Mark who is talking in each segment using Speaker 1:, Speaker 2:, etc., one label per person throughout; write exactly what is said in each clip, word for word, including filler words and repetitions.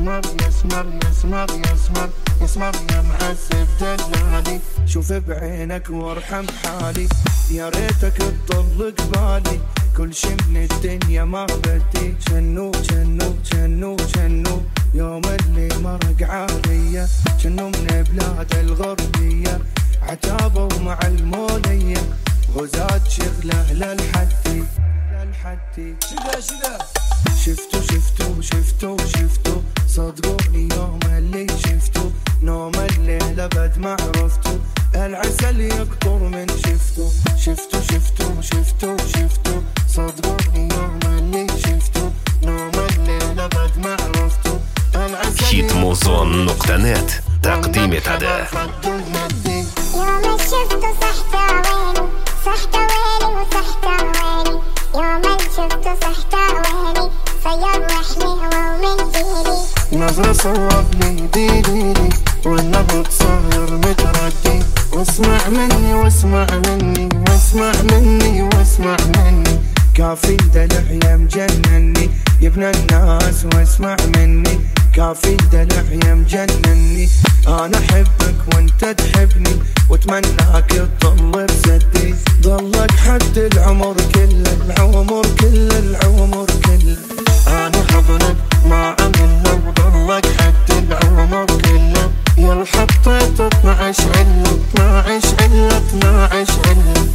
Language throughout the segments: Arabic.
Speaker 1: يسمر يسمر يسمر يسمر يسمر يا معذب دلالي، شوف بعينك وارحم حالي، يا ريتك تطل قبالي، كل شي من الدنيا ما بدي. جنو جنو جنو جنو يوم اللي مرق عليا، جنو من بلاد الغربية، عتابه مع المولية، غزات شغله للحدي للحدي.
Speaker 2: شذا شذا
Speaker 1: شفتو شفتو شفتو شفتو صدقوني يوم اللي شفتو، نوم الليل ابد ما عرفتو، العسل يقطر من شفتو. شفتو شفتو شفتو شفتو صدقوني يوم اللي شفتو، نوم الليل ابد ما عرفتو، العسل
Speaker 3: هيت موزون نقطة نت تقديم أداء.
Speaker 4: يوم شفته صحت عويني صحت عويني وصحت عويني، يوم شفته صحت عويني صير وحلي ومن ديني،
Speaker 1: نظرة صوبني ديني والنبض صاير متردي، واسمع مني واسمع مني واسمع مني واسمع مني، كافي دلع يا مجنني يا ابن الناس، واسمع مني كافي دلع يا مجنني، انا احبك وانت تحبني واتمناك تضل بسدي، ضلك حد العمر كله العمر كله العمر كله، انا حضنك ما عملنا وضلك حد العمر كله، يا حطيت اثنعش علة اثنعش علة اثنعش علة.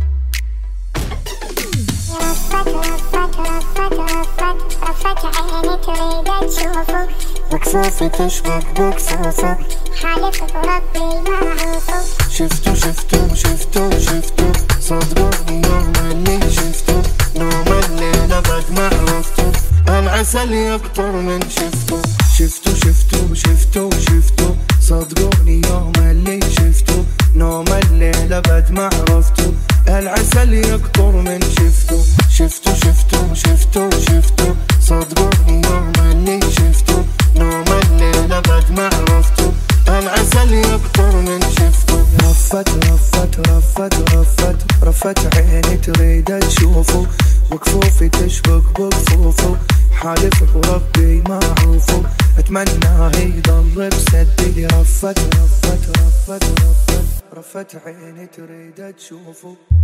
Speaker 4: رفت رفت رفت رفت رفت عيني تريد تشوفه،
Speaker 1: بكفوفي تشبك بكفوفه،
Speaker 4: حالف بربي ما عوفه.
Speaker 1: شفتو شفتو شفتو شفتو صدقوني يوم اللي شفتو، نوم الليل ابد ما عرفتو، العسل يقطر من شفتو. شفتو شفتو شفتو شفتو صدقوني يوم اللي شفتو، نوم الليل ابد ما عرفتو، العسل يقطر من شفتو. شفتو شفتو شفتو شفتو صدقوني يوم اللي شفتو، نوم الليل ابد ما عرفتو، العسل يقطر من شفتو. رفت رفت رفت رفت رفت عيني تريد تشوفه، وكفوفي تشبك بكفوفه، حالف بربي ما عوفه، اتمناه يضل بسدي. رفت رفت رفت رفت رفت عيني تريد تشوفه.